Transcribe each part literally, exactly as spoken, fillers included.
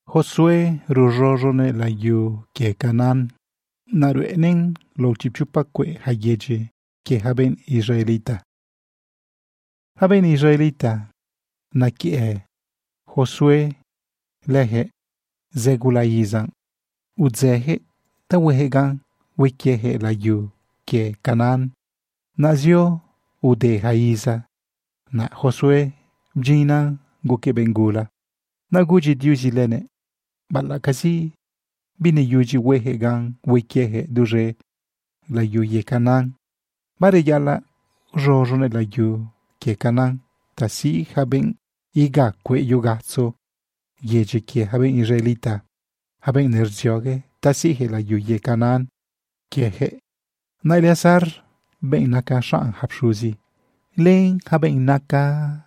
Josué rurorone la yu ke Canaan. Naruenen lo chipchupakwe hayeje ke haben Israelita. Haben Israelita nakie Josué lehe zegulaizan udzehe tawehegan wekiehe la yu ke Canaan. Nació ude haiza na Josué bjina guke bengula. Na guji diuji lene balakasi bine yuji wehegan wekiehe dure la yu ye Canaan. Bare yala rorone la yu ke Canaan. Tasi haben iga kwe yugatso yeje ke haben Israelita. Haben nerzioge tasi he la yu ye Canaan. Kiehe na Eleazar ben naka shan hapshuzi. Len haben naka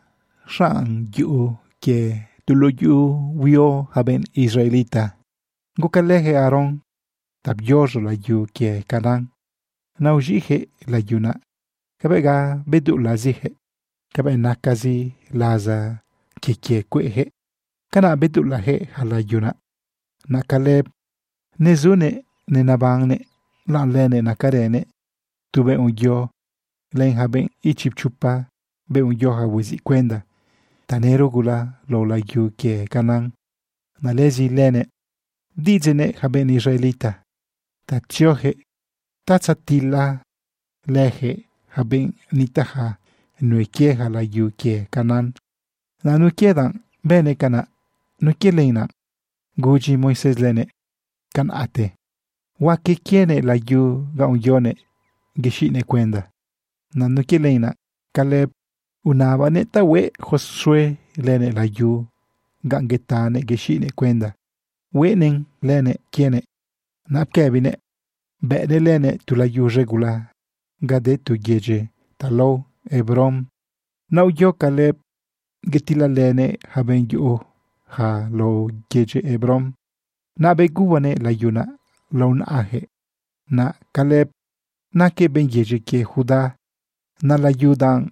shan yu ke tulo yu wio haben Israelita. Gukalehe Aaron tabyorjo la yu ke Canaan. Naujije la yuna. Kabega bedu la zihe. Kabe nakazi laza kike kwehe. Kana bedu la he hala yuna. Na Kaleb nezune ne nabangne lan lene nakarene. Tube un yo len haben ichipchupa be un yo hawizi kwenda. Tanero gula lo la yu ke Canaan. Na lezi lene dizene haben Israelita. Tatiohe tatsatila lehe haben nitaha nuekieha la yu ke Canaan. Na nukedan bene kana nukelena guji Moises lene kan ate. Wake kiene la yu ga unyone geshine kwenda. Na nukelena Kaleb unaba neta we Josué lene la yu ga ngetane geshine kwenda. Wenen lene kiene napkebine bene lene tu la yu regula gade tu geje talo Hebron. Na uyo Kaleb getila lene haben yu ha lo geje Hebron. Na beguwane la yuna lo na ahe. Na Kaleb na ke ben geje ke Juda. Na la yudan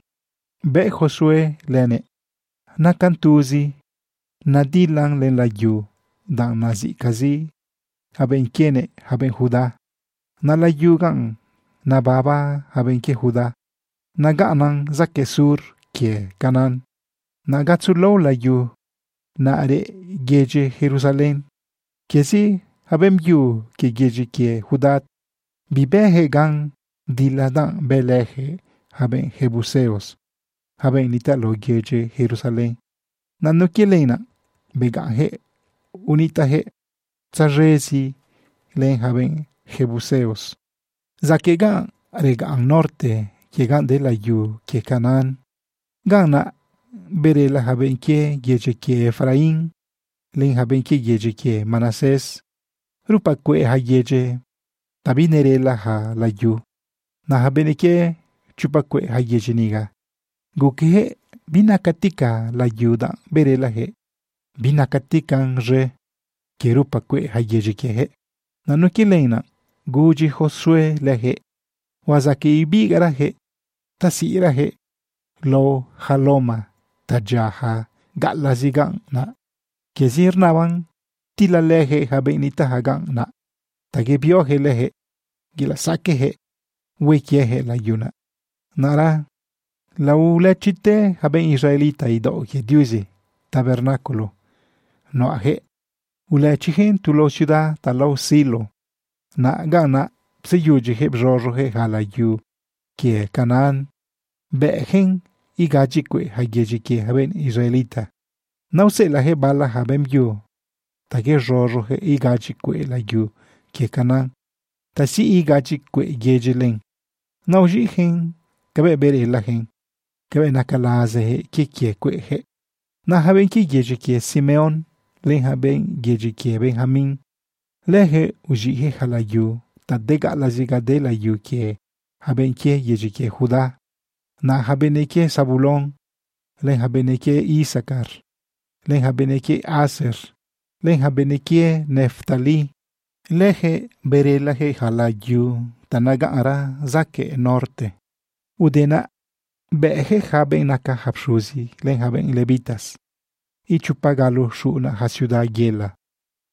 be Josué lene. Na kantuzi na dilan len la yu dan nazi kazi. Haben kiene haben Juda. Na la yugan na baba haben ke Juda. Na ganan zake sur ke Canaan. Na gatsulo la yu na are geje Jerusalén. Kesi haben yu ke geje ke Judat. Bibehe gan diladan belehe haben Jebuseos. Haben nitalo geje Jerusalén. Na nukelena beganhe unitahe tsarezi len haben Jebuseos. Zakegan regan norte llegan de la yu ke Canaan. Gana berela haben ke geje ke Efraín. Len haben ke geje ke Manasés. Rupa kwe ha geje tabinerela ha la yu. Na haben ke chupa kwe ha geje niga. Gukehe binakatika la yuda berela he. Binakatikan re ke rupa kwe ha geje ke he. Na nukilena guji Josué lehe. Wazaki ibigara he. Tasira he. Lo haloma tajaha galazigan na. Kezir nawan tila lehe habenita hagan na. Tagebiohe lehe. Gilasake he. Wekiehe la yuna. Nara. La ulechite haben Israelita ido ke diuzi tabernáculo. No ahe. Ulechihen tulo ciudad talo silo. Na gana psiyuji heb rorohe hala yu ke Canaan. Behen igajikwe hageji ke haben Israelita. Nause la he bala haben yu. Tage rorohe igajikwe la yu ke Canaan. Tasi igajikwe gejelen. Naujihen kabe bere lahen. Kabe nakalaze he kikie kwe he. Na haben ki geji ke Simeon. Len haben geji ke Benjamin. Lehe ujihe hala yu. Tadega la ziga de la yu ke haben ke geji ke Juda. Na haben ke Zabulon. Len haben ke Isakar. Len haben ke Aser. Len haben ke Neftali. Lehe bere lehe hala yu. Tanaga ara zake norte. Udena behe haben naka hapshuzi. Len haben levitas. Y chupagalo shuna ha ciudad yela.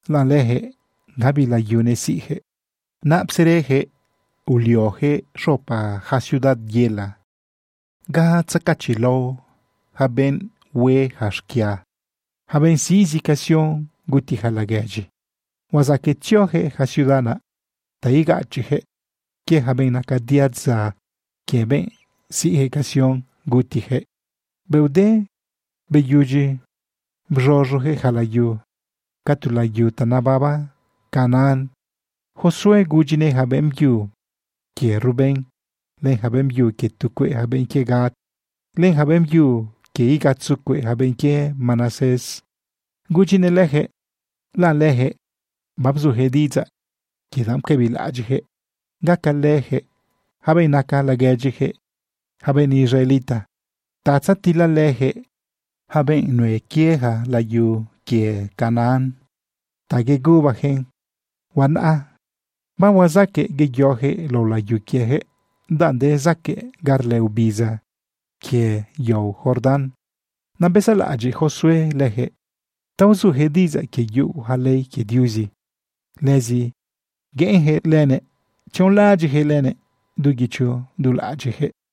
la leje gabi la yune sihe. Napsereje ulioje ropa ha ciudad yela. Ga tsakachilo haben we hashkia. Haben sisikación guti halagaji. Wazaketioje ha ciudadana taigachihe. Que haben nakadiadza que ben sihekación gutihe. Beude beyuji brojoje halayu. Katulayu tanababa Canaan. Josué gujine habem yu. Que Rubén len habem yu que tukwe haben que Gad. Len habem yu que igatsukwe haben que Manases. Gujine leje la leje babzuhe diza que dam kebilajihe. Gaka leje haben naka lagejihe. Haben israelita. Tatsatila leje haben nue kieja la yu que Canaan. Tagegubajen. Wana. Bawazake geyoje lo la yukieje. Dande zake garleubiza. Que yo Jordan. Nabesalaji Josué leje. Tauzuhe diza que yu halei que diuzi. Lezi. Genje lene. Chonlajihe lene. Dugichu dulajihe.